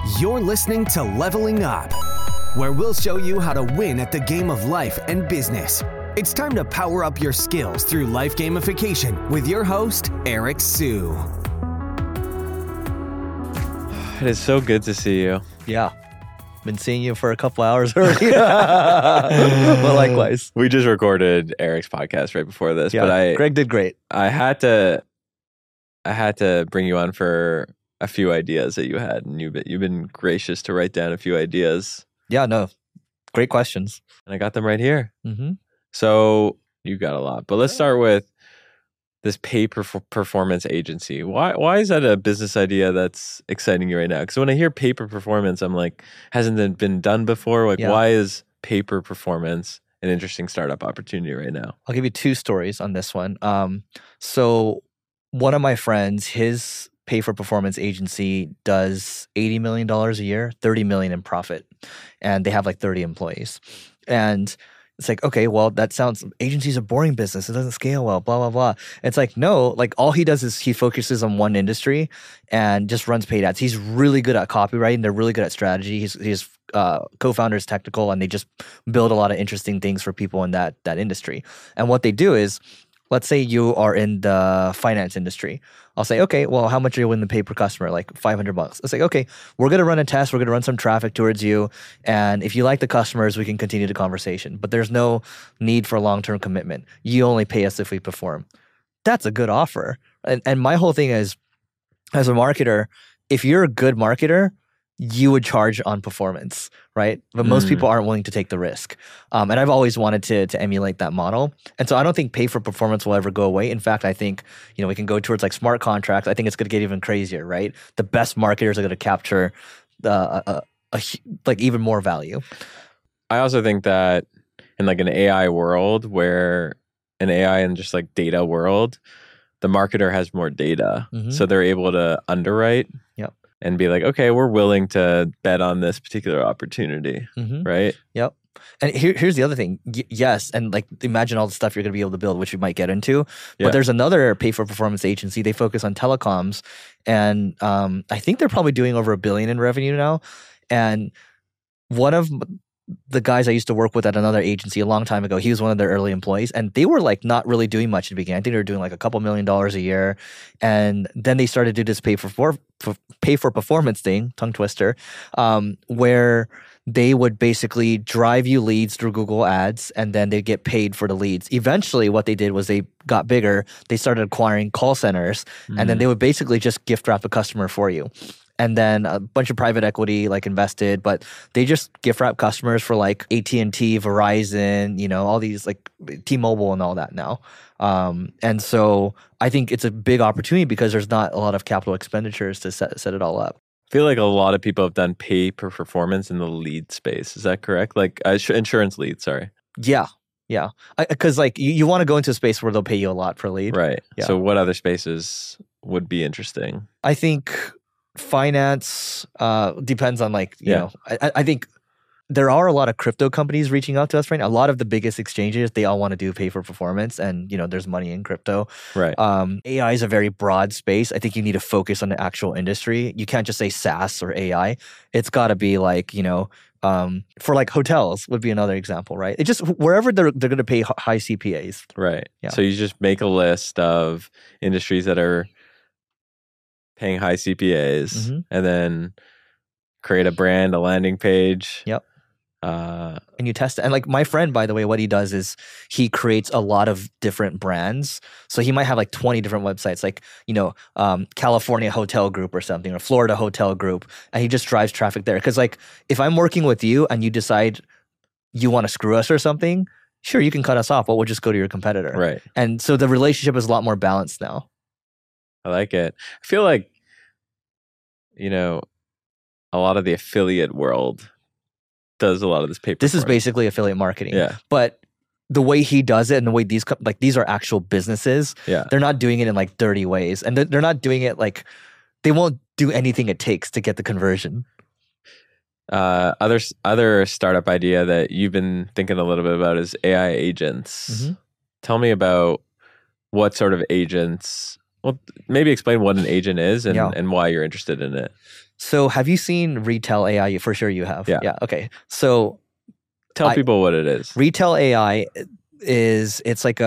You're listening to Leveling Up, where we'll show you how to win at the game of life and business. It's time to power up your skills through life gamification with your host, Eric Siu. It is so good to see you. Yeah. Been seeing you for a couple hours already. But likewise. We just recorded Eric's podcast right before this, Yeah, but Greg did great. I had to bring you on for a few ideas that you had, and you've been gracious to write down a few ideas. Yeah, no. Great questions. And I got them right here. Mm-hmm. So you got a lot, but let's start with this performance agency. Why is that a business idea that's exciting you right now? Because when I hear pay per performance, I'm like, hasn't it been done before? Like, why is pay per performance an interesting startup opportunity right now? I'll give you two stories on this one. So one of my friends, his pay for performance agency does $80 million a year, $30 million in profit, and they have like 30 employees. And it's like, okay, well, that sounds, agency's a boring business. It doesn't scale well, blah, blah, blah. It's like, no, like all he does is he focuses on one industry and just runs paid ads. He's really good at copywriting. They're really good at strategy. His co-founder is technical, and they just build a lot of interesting things for people in that industry. And what they do is, let's say you are in the finance industry. I'll say, okay, well, how much are you willing to pay per customer? Like $500. It's like, okay, we're going to run a test. We're going to run some traffic towards you. And if you like the customers, we can continue the conversation. But there's no need for long-term commitment. You only pay us if we perform. That's a good offer. And my whole thing is, as a marketer, if you're a good marketer, you would charge on performance, right? But most people aren't willing to take the risk. And I've always wanted to emulate that model. And so I don't think pay for performance will ever go away. In fact, I think, we can go towards like smart contracts. I think it's going to get even crazier, right? The best marketers are going to capture like even more value. I also think that in like an AI world, where an AI and just like data world, the marketer has more data. Mm-hmm. So they're able to underwrite. Yep. And be like, okay, we're willing to bet on this particular opportunity, right? Yep. And here's the other thing. Yes, and like imagine all the stuff you're going to be able to build, which we might get into. But there's another pay-for-performance agency. They focus on telecoms, and I think they're probably doing over $1 billion in revenue now. And one of the guys I used to work with at another agency a long time ago, he was one of their early employees, and they were like not really doing much in the beginning. I think they were doing like a couple $1 million a year, and then they started to do this pay for performance thing, tongue twister, where they would basically drive you leads through Google Ads, and then they'd get paid for the leads. Eventually, what they did was they got bigger. They started acquiring call centers, and then they would basically just gift wrap a customer for you. And then a bunch of private equity like invested, but they just gift wrap customers for like AT&T, Verizon, all these like T-Mobile and all that now. And so I think it's a big opportunity because there's not a lot of capital expenditures to set it all up. I feel like a lot of people have done pay per performance in the lead space. Is that correct? Like insurance leads, sorry. Yeah. Yeah. Because like you want to go into a space where they'll pay you a lot per lead. Right. Yeah. So what other spaces would be interesting? I think finance depends on like, I think there are a lot of crypto companies reaching out to us right now. A lot of the biggest exchanges, they all want to do pay for performance, and there's money in crypto. Right. AI is a very broad space. I think you need to focus on the actual industry. You can't just say SaaS or AI. It's got to be like, for like hotels would be another example, right? It just wherever they're going to pay high CPAs. Right. Yeah. So you just make a list of industries that are paying high CPAs, and then create a brand, a landing page. Yep. And you test it. And like my friend, by the way, what he does is he creates a lot of different brands. So he might have like 20 different websites, like, California Hotel Group or something, or Florida Hotel Group. And he just drives traffic there. Because like if I'm working with you and you decide you want to screw us or something, sure, you can cut us off, but we'll just go to your competitor. Right. And so the relationship is a lot more balanced now. I like it. I feel like, a lot of the affiliate world does a lot of this paper. This is basically affiliate marketing. Yeah. But the way he does it and the way these are actual businesses, they're not doing it in like dirty ways. And they're not doing it like, they won't do anything it takes to get the conversion. Other startup idea that you've been thinking a little bit about is AI agents. Tell me about what sort of agents Well, maybe explain what an agent is and, Yeah. and why you're interested in it. So have you seen Retail AI? For sure you have. Yeah. Yeah. Okay. So Tell people what it is. Retail AI it's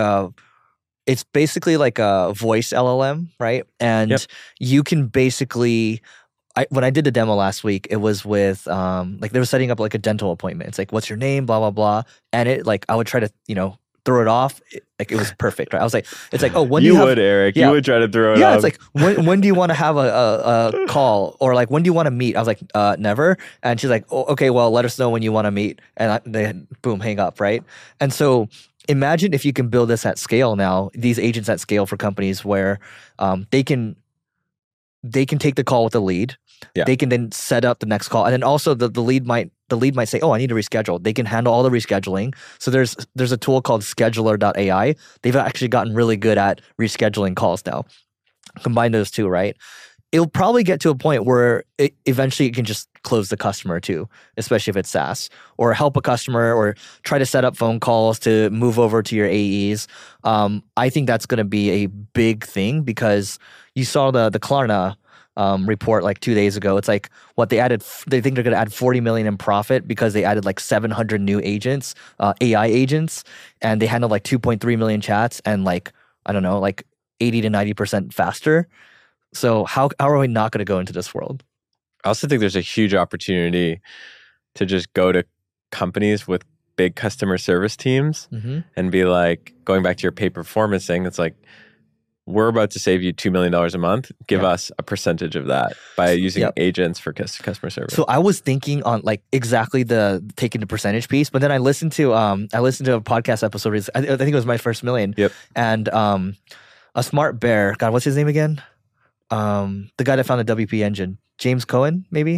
basically like a voice LLM, right? And Yep. you can basically, when I did the demo last week, it was with like they were setting up like a dental appointment. It's like, what's your name, blah blah blah, and it like I would try to throw it off. Like it was perfect, right? I was like, it's like, oh, when you do you have, would, Eric. Yeah. You would try to throw it yeah, off. it's like when do you want to have a call, or like when do you want to meet? I was like, never. And she's like, oh, okay, well, let us know when you want to meet. And they boom, hang up, right? And so imagine if you can build this at scale now. These agents at scale for companies where they can take the call with the lead. Yeah. They can then set up the next call, and then also the lead might say, oh, I need to reschedule. They can handle all the rescheduling. So there's a tool called Scheduler.ai. They've actually gotten really good at rescheduling calls now. Combine those two, right? It'll probably get to a point where eventually it can just close the customer too, especially if it's SaaS, or help a customer, or try to set up phone calls to move over to your AEs. I think that's going to be a big thing, because you saw the Klarna report like 2 days ago. It's like what they added. They think they're going to add 40 million in profit because they added like 700 new agents, AI agents, and they handled like 2.3 million chats, and like I don't know, like 80 to 90% faster. So how are we not going to go into this world? I also think there's a huge opportunity to just go to companies with big customer service teams and be like, going back to your pay performance thing, it's like, we're about to save you $2 million a month. Give us a percentage of that by using agents for customer service. So I was thinking on like exactly the taking the percentage piece, but then I listened to a podcast episode. I think it was My First Million. Yep. And a smart bear. God, what's his name again? The guy that found the WP Engine. James Cohen, maybe?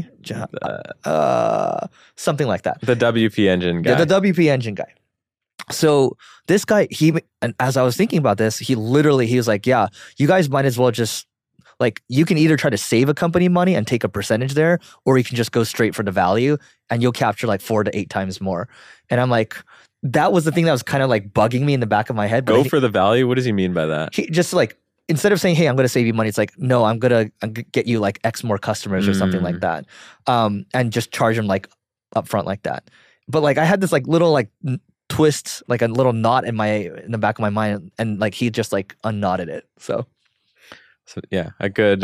Something like that. The WP Engine guy. Yeah, the WP Engine guy. So this guy, and as I was thinking about this, he was like, yeah, you guys might as well just, like, you can either try to save a company money and take a percentage there, or you can just go straight for the value and you'll capture like 4 to 8 times more. And I'm like, that was the thing that was kind of like bugging me in the back of my head. Go for the value? What does he mean by that? He just like, instead of saying, hey, I'm going to save you money, it's like, no, I'm going to get you like X more customers or something like that. And just charge them like upfront like that. But like I had this like little like twist, like a little knot in the back of my mind, and like he just like unknotted it. So yeah, a good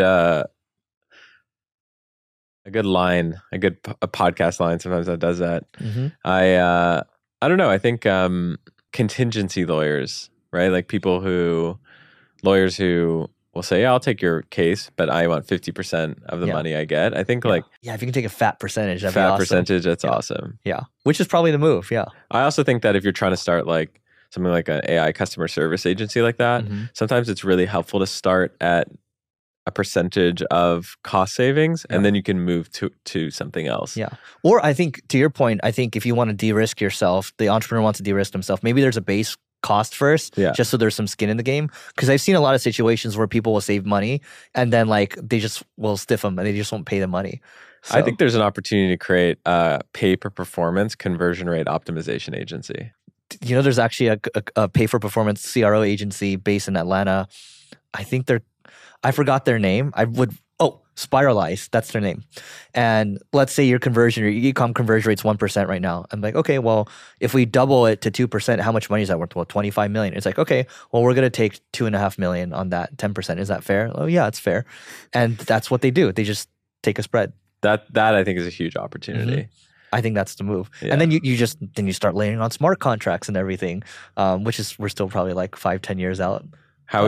line, a podcast line sometimes that does that. I don't know. I think contingency lawyers, right? Like lawyers who will say, yeah, I'll take your case, but I want 50% of the money I get. I think like... Yeah, if you can take a fat percentage, that'd be fat awesome. percentage, that's awesome. Yeah, which is probably the move, yeah. I also think that if you're trying to start like something like an AI customer service agency like that, sometimes it's really helpful to start at a percentage of cost savings, and then you can move to something else. Yeah. Or I think, to your point, I think if you want to de-risk yourself, the entrepreneur wants to de-risk himself, maybe there's a base cost first, just so there's some skin in the game. Because I've seen a lot of situations where people will save money and then like they just will stiff them and they just won't pay the money. So, I think there's an opportunity to create a pay per performance conversion rate optimization agency. You know, there's actually a pay for performance CRO agency based in Atlanta. I forgot their name. Spiralize, that's their name. And let's say your e-com conversion rate's 1% right now. I'm like, okay, well, if we double it to 2%, how much money is that worth? Well, 25 million. It's like, okay, well, we're going to take 2.5 million on that 10%. Is that fair? Oh yeah, it's fair. And that's what they do. They just take a spread. That I think is a huge opportunity. I think that's the move. Yeah. And then you start layering on smart contracts and everything, which is, we're still probably like 5-10 years out. How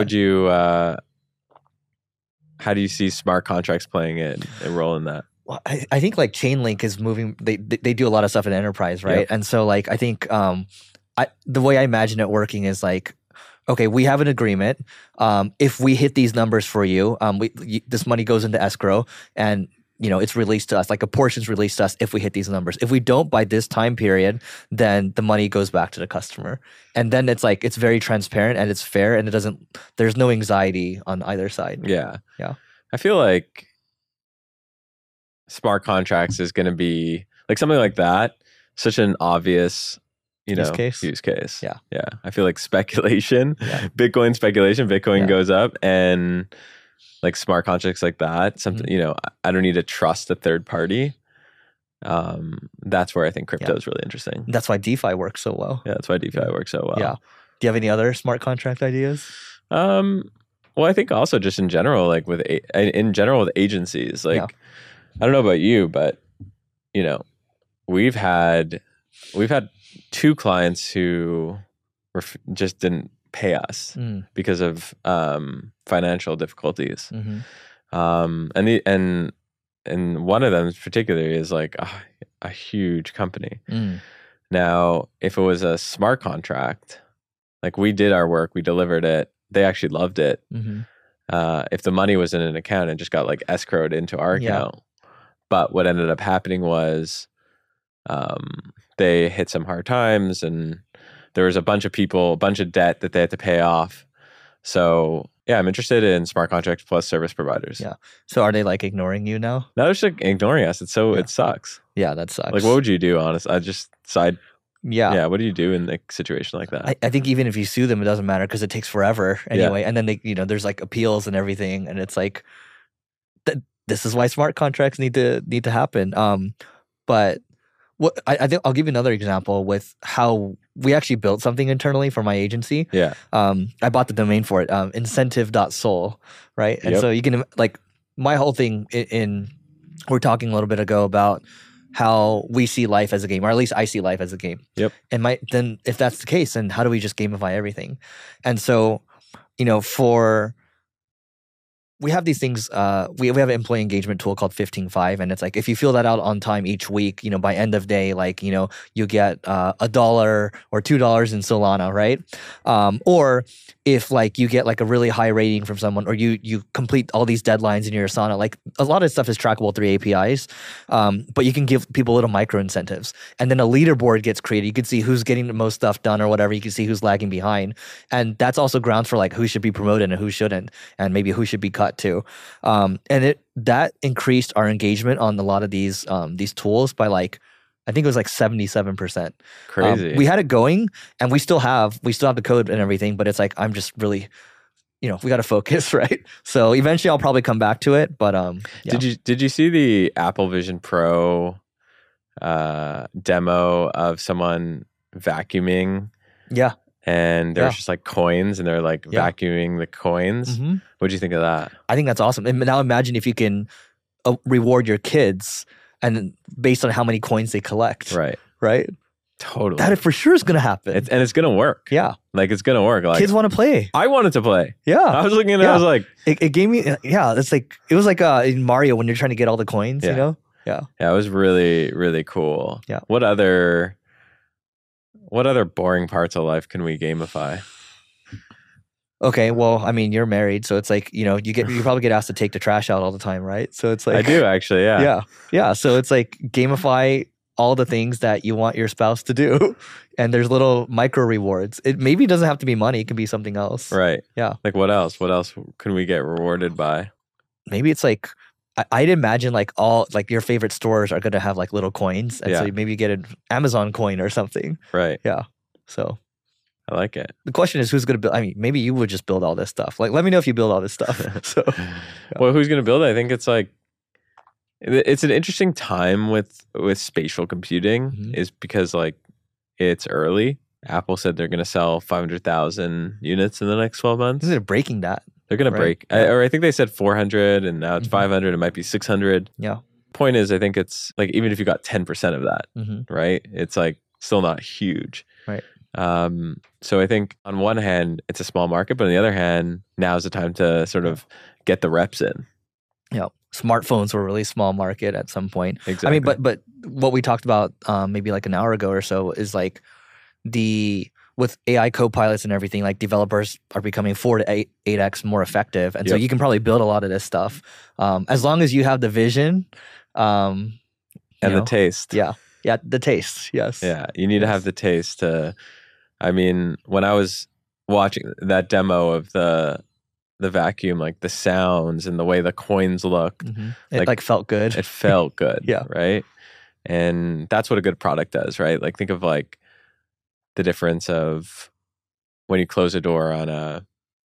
do you see smart contracts playing a role in that? Well, I think like Chainlink is moving. They do a lot of stuff in enterprise, right? Yep. And so like I think the way I imagine it working is like, okay, we have an agreement. If we hit these numbers for you, this money goes into escrow, and it's released to us. Like a portion's released to us if we hit these numbers. If we don't by this time period, then the money goes back to the customer. And then it's like, it's very transparent and it's fair, and there's no anxiety on either side. Yeah. Yeah. I feel like smart contracts is going to be like something like that, such an obvious Use case? use case. Yeah. Yeah. I feel like speculation, Yeah. Bitcoin speculation, Bitcoin Yeah. goes up, and like smart contracts like that, something, I don't need to trust a third party. That's where I think crypto is really interesting. That's why DeFi works so well. Yeah, that's why DeFi works so well. Yeah. Do you have any other smart contract ideas? Well, I think also just in general, like with agencies, like I don't know about you, but we've had 2 clients who just didn't pay us because of financial difficulties. And one of them particularly is like a huge company. Now, if it was a smart contract, like we did our work, we delivered it, they actually loved it. If the money was in an account, it just got like escrowed into our account. But what ended up happening was they hit some hard times, and there was a bunch of debt that they had to pay off. So yeah, I'm interested in smart contracts plus service providers. Yeah. So are they like ignoring you now? No, they're just like ignoring us. It sucks. Yeah, that sucks. Like, what would you do, honest? I just side. Yeah. What do you do in a situation like that? I think even if you sue them, it doesn't matter because it takes forever anyway. And then there's like appeals and everything, and it's like, this is why smart contracts need to happen. But what I think I'll give you another example with how we actually built something internally for my agency. Yeah. I bought the domain for it, incentive.soul, right? And so you can like my whole thing we're talking a little bit ago about how we see life as a game, or at least I see life as a game. Yep. And then if that's the case, then how do we just gamify everything? And so, we have these things. We have an employee engagement tool called 15Five, and it's like if you fill that out on time each week, by end of day, like you get $1 or $2 in Solana, right? Or if like you get like a really high rating from someone, or you complete all these deadlines in your Asana, like a lot of stuff is trackable through APIs, but you can give people little micro incentives, and then a leaderboard gets created. You can see who's getting the most stuff done or whatever. You can see who's lagging behind, and that's also grounds for like who should be promoted and who shouldn't, and maybe who should be cut too. And that increased our engagement on a lot of these tools by like, I think it was like 77%. Crazy. We had it going, and we still have the code and everything, but it's like I'm just really, we got to focus, right? So eventually I'll probably come back to it. But yeah. Did you see the Apple Vision Pro demo of someone vacuuming? Yeah. And there's just like coins, and they're like vacuuming the coins. What do you think of that? I think that's awesome. And now imagine if you can reward your kids and based on how many coins they collect. Right? Totally. That for sure is going to happen. And it's going to work. Yeah. Like it's going to work. Like, kids want to play. I wanted to play. Yeah. I was looking at it, I was like. It gave me, it's like, it was like in Mario when you're trying to get all the coins, Yeah. Yeah, it was really, really cool. Yeah. What other boring parts of life can we gamify? Okay, well, I mean, you're married, so it's like, you probably get asked to take the trash out all the time, right? So it's like I do actually, yeah. Yeah. So it's like gamify all the things that you want your spouse to do, and there's little micro rewards. It maybe doesn't have to be money; it can be something else. Right. Yeah. Like what else? What else can we get rewarded by? Maybe it's like I'd imagine like all like your favorite stores are going to have like little coins, and so maybe you get an Amazon coin or something. Right. Yeah. So I like it. the question is, who's going to build? I mean, maybe you would just build all this stuff. Like, let me know if you build all this stuff. So, well, who's going to build it? I think it's like it's an interesting time with spatial computing, is because like it's early. Apple said they're going to sell 500,000 units in the next 12 months. They're breaking that. They're going to break. I think they said 400, and now it's 500. It might be 600. Yeah. Point is, I think it's like even if you got 10% of that, right? It's like still not huge. Right. So I think on one hand, it's a small market, but on the other hand, now's the time to sort of get the reps in. Yeah. Smartphones were a really small market at some point. Exactly. I mean, but what we talked about maybe like an hour ago or so is like with AI co-pilots and everything, like developers are becoming 4 to 8x more effective. And so you can probably build a lot of this stuff. As long as you have the vision. And the taste. Yeah. Yeah. The taste. Yes. Yeah. You need to have the taste I mean, when I was watching that demo of the vacuum, like the sounds and the way the coins looked. It like felt good. It felt good. Yeah. Right. And that's what a good product does, right? Like think of like the difference of when you close a door on a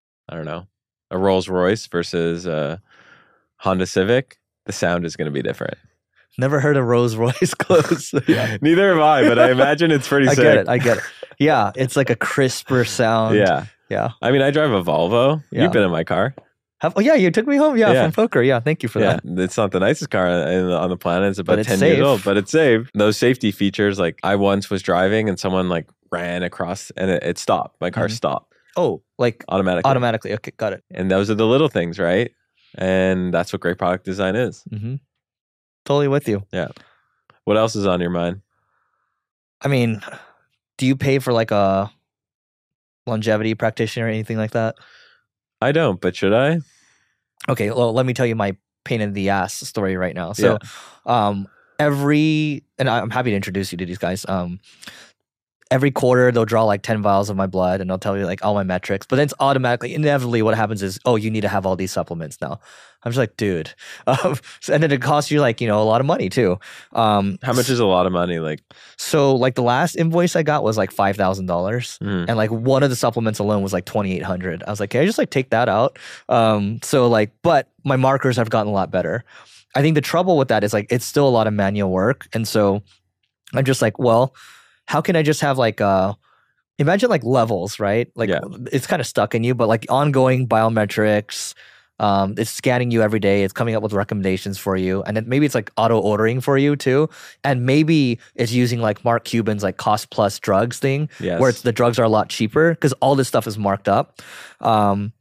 Rolls Royce versus a Honda Civic, the sound is going to be different. Never heard a Rolls Royce close. Yeah. Neither have I, but I imagine it's pretty sick. I get it. Yeah, it's like a crisper sound. Yeah. Yeah. I mean, I drive a Volvo. Yeah. You've been in my car. Oh, yeah, you took me home. Yeah, from poker. Yeah, thank you for that. It's not the nicest car on the planet. It's about it's 10 safe. years old, but it's safe. Those safety features, like I once was driving and someone like ran across and it stopped. My car stopped. Oh, like automatically. Automatically. Okay, got it. And those are the little things, right? And that's what great product design is. Mm-hmm. Totally with you. Yeah. What else is on your mind? I mean, do you pay for like a longevity practitioner or anything like that? I don't, but should I? Okay, well, let me tell you my pain in the ass story right now. So, and I'm happy to introduce you to these guys. Every quarter they'll draw like 10 vials of my blood and they'll tell you like all my metrics, but then it's automatically, inevitably what happens is, oh, you need to have all these supplements now. I'm just like, dude. And then it costs you like, a lot of money too. How much is a lot of money? So like the last invoice I got was like $5,000 and like one of the supplements alone was like $2,800. I was like, can I just like take that out? But my markers have gotten a lot better. I think the trouble with that is like, it's still a lot of manual work. And so I'm just like, well, how can I just have like imagine like levels, right? Like it's kind of stuck in you, but like ongoing biometrics, it's scanning you every day. It's coming up with recommendations for you. And then maybe it's like auto ordering for you too. And maybe it's using like Mark Cuban's like cost plus drugs thing where the drugs are a lot cheaper because all this stuff is marked up. And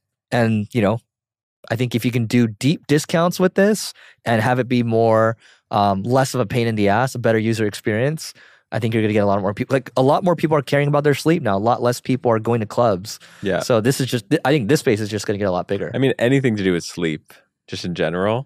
I think if you can do deep discounts with this and have it be more, less of a pain in the ass, a better user experience, I think you're going to get a lot more people. Like a lot more people are caring about their sleep now. A lot less people are going to clubs. Yeah. So this is I think this space is just going to get a lot bigger. I mean, anything to do with sleep, just in general,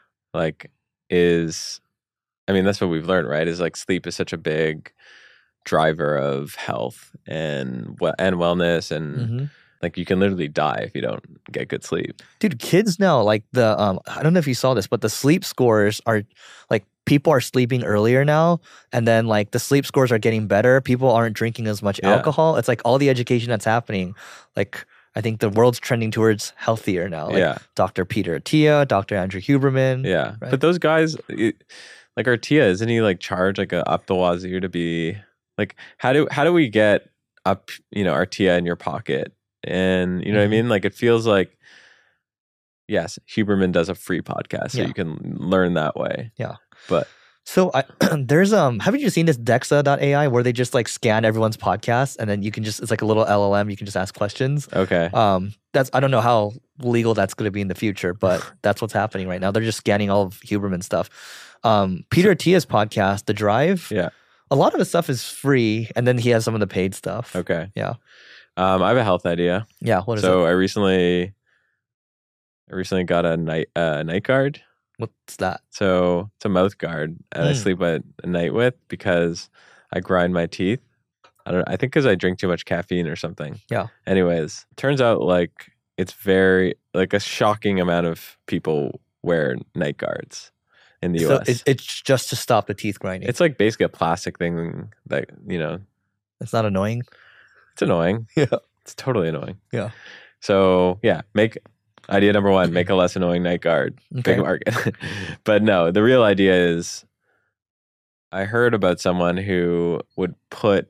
that's what we've learned, right? Is like sleep is such a big driver of health and wellness and like you can literally die if you don't get good sleep. Dude, kids now, like I don't know if you saw this, but the sleep scores are like people are sleeping earlier now. And then like the sleep scores are getting better. People aren't drinking as much alcohol. It's like all the education that's happening. Like I think the world's trending towards healthier now. Like Dr. Peter Attia, Dr. Andrew Huberman. Yeah. Right? But those guys, like Attia, isn't he like charged like a up the wazoo to be like, how do we get up, Attia in your pocket? And you know what I mean? Like it feels like, yes, Huberman does a free podcast, so you can learn that way. Yeah. But so there's haven't you seen this Dexa.ai where they just like scan everyone's podcast and then you can just, it's like a little LLM, you can just ask questions. Okay. I don't know how legal that's going to be in the future, but that's what's happening right now. They're just scanning all of Huberman stuff. Peter Attia's podcast, The Drive. Yeah. A lot of the stuff is free, and then he has some of the paid stuff. Okay. Yeah. I have a health idea. Yeah. What is it? So I recently got a night guard. What's that? So it's a mouth guard, and I sleep at night with because I grind my teeth. I think because I drink too much caffeine or something. Yeah. Anyways, turns out like it's very like a shocking amount of people wear night guards in the US. So it's just to stop the teeth grinding. It's like basically a plastic thing that It's not annoying. It's annoying. Yeah. It's totally annoying. Yeah. So idea number one, make a less annoying night guard. Okay. Big market. But no, the real idea is I heard about someone who would put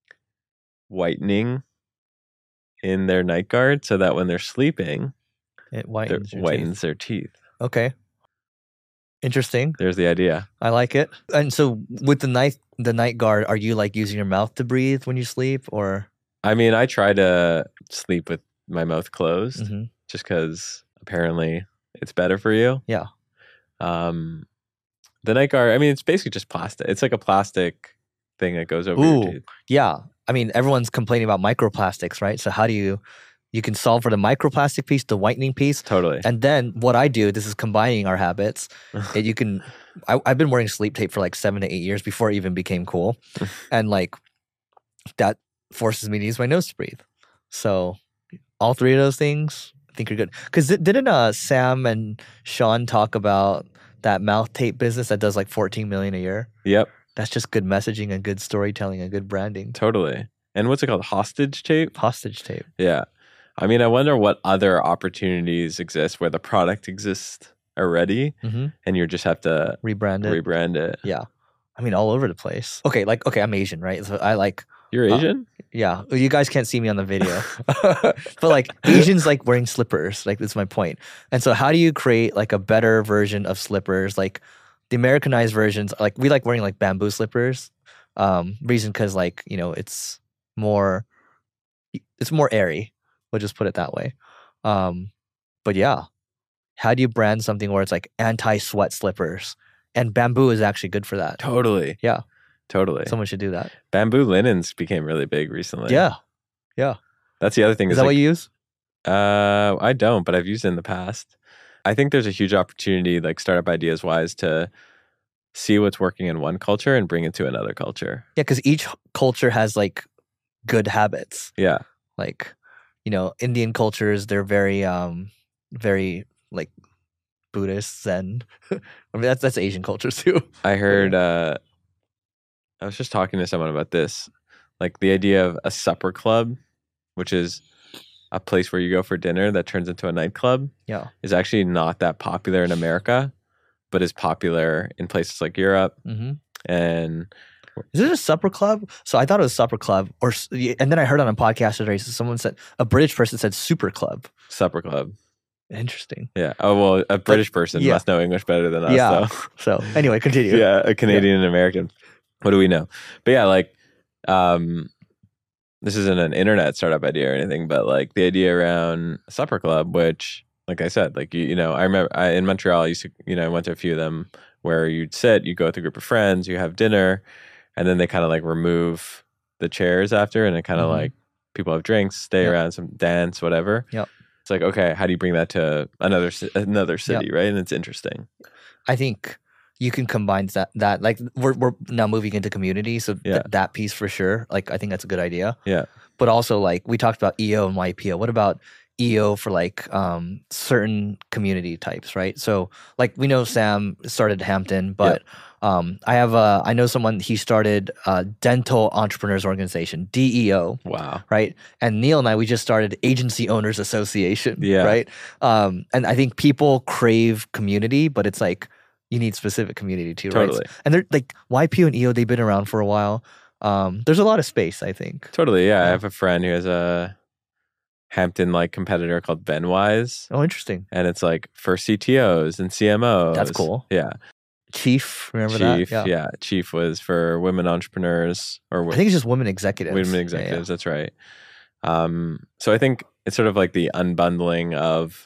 whitening in their night guard so that when they're sleeping, it whitens their teeth. Okay. Interesting. There's the idea. I like it. And so with the night guard, are you like using your mouth to breathe when you sleep, or? I mean, I try to sleep with my mouth closed just because apparently it's better for you. Yeah. The night guard, I mean, it's basically just plastic. It's like a plastic thing that goes over your teeth. Yeah. I mean, everyone's complaining about microplastics, right? So how do you can solve for the microplastic piece, the whitening piece. Totally. And then what I do, this is combining our habits. I've been wearing sleep tape for like 7 to 8 years before it even became cool. And like that forces me to use my nose to breathe. So all three of those things, I think you're good. Because didn't Sam and Sean talk about that mouth tape business that does like $14 million a year? Yep. That's just good messaging and good storytelling and good branding. Totally. and what's it called? Hostage tape? Hostage tape. Yeah. I mean, I wonder what other opportunities exist where the product exists already and you just have to Rebrand it. it. Yeah. I mean, all over the place. Okay, I'm Asian, right? So I like... You're Asian? Yeah. You guys can't see me on the video. But like Asians like wearing slippers. Like that's my point. And so how do you create like a better version of slippers? Like the Americanized versions, like we like wearing like bamboo slippers. Reason because like, you know, it's more airy. We'll just put it that way. But yeah, how do you brand something where it's like anti-sweat slippers? And bamboo is actually good for that. Totally. Yeah. Totally. Someone should do that. Bamboo linens became really big recently. Yeah. Yeah. That's the other thing. Is that like, what you use? I don't, but I've used it in the past. I think there's a huge opportunity, like startup ideas wise, to see what's working in one culture and bring it to another culture. Yeah, because each culture has like good habits. Yeah. Like, you know, Indian cultures, they're very like Buddhists, and I mean that's Asian cultures too. I heard I was just talking to someone about this, like the idea of a supper club, which is a place where you go for dinner that turns into a nightclub, is actually not that popular in America, but is popular in places like Europe. And is it a supper club? So I thought it was supper club, and then I heard on a podcast today, someone said, a British person said super club. Supper club. Interesting. Yeah. Oh, well, a British person must know English better than us. Yeah. So anyway, continue. Yeah, a Canadian and American. What do we know? But yeah, like, this isn't an internet startup idea or anything, but like the idea around a supper club, which, like I said, like, you know, I remember in Montreal, I used to, you know, I went to a few of them where you'd sit, you go with a group of friends, you have dinner, and then they kind of like remove the chairs after, and it kind of like people have drinks, stay around, some dance, whatever. Yep. It's like, okay, how do you bring that to another city, right? And it's interesting. I think you can combine that like we're now moving into community, so that piece for sure. Like I think that's a good idea. Yeah. But also like we talked about EO and YPO. What about EO for like certain community types, right? So like we know Sam started Hampton, but I know someone, he started Dental Entrepreneurs Organization, DEO. Wow. Right? And Neil and I, we just started Agency Owners Association. Yeah. Right? And I think people crave community, but it's like you need specific community too, right? Totally. And they're like YPO and EO, they've been around for a while. There's a lot of space, I think. Totally. Yeah. I have a friend who has a Hampton-like competitor called Benwise. Oh, interesting. And it's like for CTOs and CMOs. That's cool. Yeah. Chief, remember that? Yeah. Chief was for women entrepreneurs, or I think it's just women executives. Women executives, that's right. So I think it's sort of like the unbundling of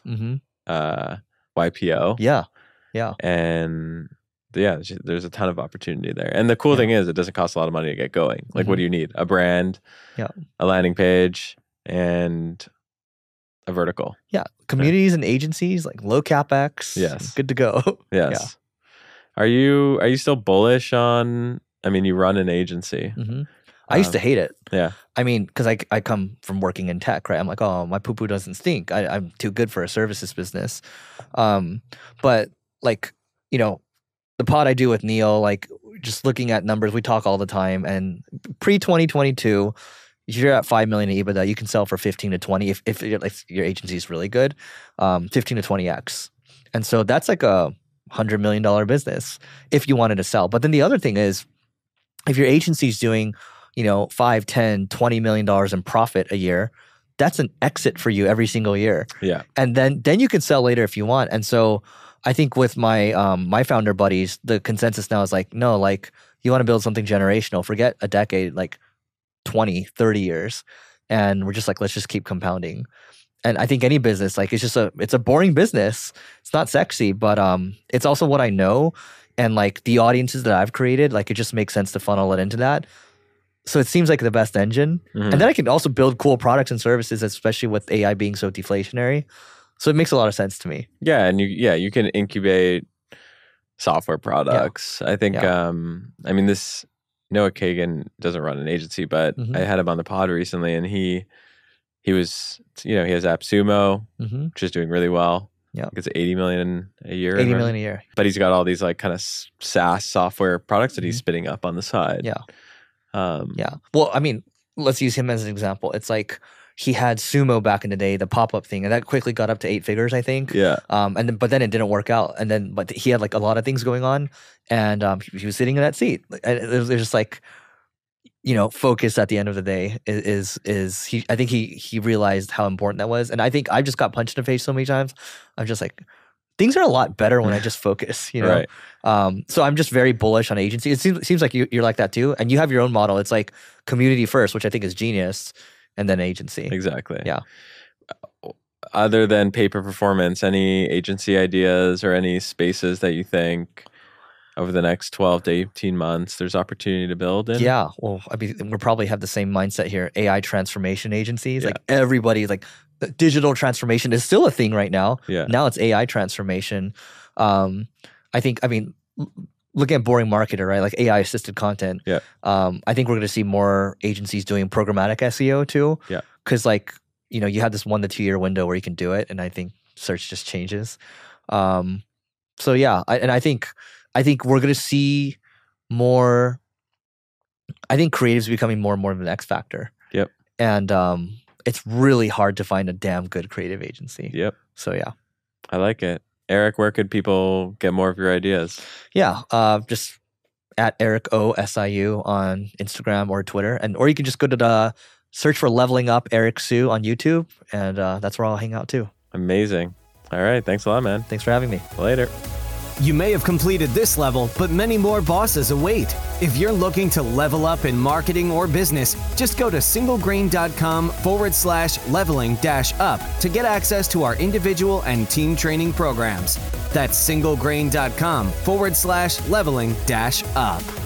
YPO. Yeah. And yeah, there's a ton of opportunity there. And the cool thing is it doesn't cost a lot of money to get going. Like what do you need? A brand, a landing page, and a vertical. Yeah. Communities and agencies, like low CapEx. Yes. Good to go. Yes. Yeah. Are you still bullish on, I mean, you run an agency. I used to hate it. Yeah. I mean, because I come from working in tech, right? I'm like, oh, my poo-poo doesn't stink. I'm too good for a services business. But like, you know, the pod I do with Neil, like just looking at numbers, we talk all the time. And pre-2022, if you're at 5 million in EBITDA, you can sell for 15 to 20 if your agency is really good, 15 to 20x. And so that's like a $100 million business if you wanted to sell. But then the other thing is, if your agency is doing, you know, 5, 10, $20 million in profit a year, that's an exit for you every single year. Yeah. And then you can sell later if you want. And so I think with my my founder buddies, the consensus now is like, no, like you want to build something generational, forget a decade, like 20, 30 years. And we're just like, let's just keep compounding. And I think any business, like it's a boring business. It's not sexy, but it's also what I know. And like the audiences that I've created, like it just makes sense to funnel it into that. So it seems like the best engine. And then I can also build cool products and services, especially with AI being so deflationary. So it makes a lot of sense to me. Yeah, and you can incubate software products. I think I mean Noah Kagan doesn't run an agency, but I had him on the pod recently, and he was, you know, he has AppSumo, which is doing really well. Yeah, it's 80 million a year. 80 million a year. But he's got all these like kind of SaaS software products that he's spinning up on the side. Yeah. Yeah. Well, I mean, let's use him as an example. It's like he had Sumo back in the day, the pop-up thing, and that quickly got up to 8 figures, I think. Yeah. But then it didn't work out. But he had like a lot of things going on, and he was sitting in that seat. And it was just like, focus at the end of the day is he. I think he realized how important that was, and I think I just got punched in the face so many times. I'm just like, things are a lot better when I just focus, Right. So I'm just very bullish on agency. It seems like you're like that too, and you have your own model. It's like community first, which I think is genius, and then agency. Exactly. Yeah. Other than pay per performance, any agency ideas or any spaces that you think over the next 12 to 18 months there's opportunity to build in? Yeah. Well, I mean, we'll probably have the same mindset here. AI transformation agencies, Yeah. like everybody, like digital transformation is still a thing right now. Yeah. Now it's AI transformation. Looking at Boring Marketer, right? Like AI assisted content. Yeah. I think we're going to see more agencies doing programmatic SEO too. Yeah. Because you have this 1 to 2 year window where you can do it, and I think search just changes. So yeah, I think we're going to see more. I think creatives becoming more and more of an X factor. Yep. And it's really hard to find a damn good creative agency. Yep. So yeah. I like it. Eric, where could people get more of your ideas? Yeah, just at Eric O SIU on Instagram or Twitter, or you can just go to the search for Leveling Up Eric Siu on YouTube, and that's where I'll hang out too. Amazing. All right. Thanks a lot, man. Thanks for having me. Later. You may have completed this level, but many more bosses await. If you're looking to level up in marketing or business, just go to singlegrain.com/leveling-up to get access to our individual and team training programs. That's singlegrain.com/leveling-up.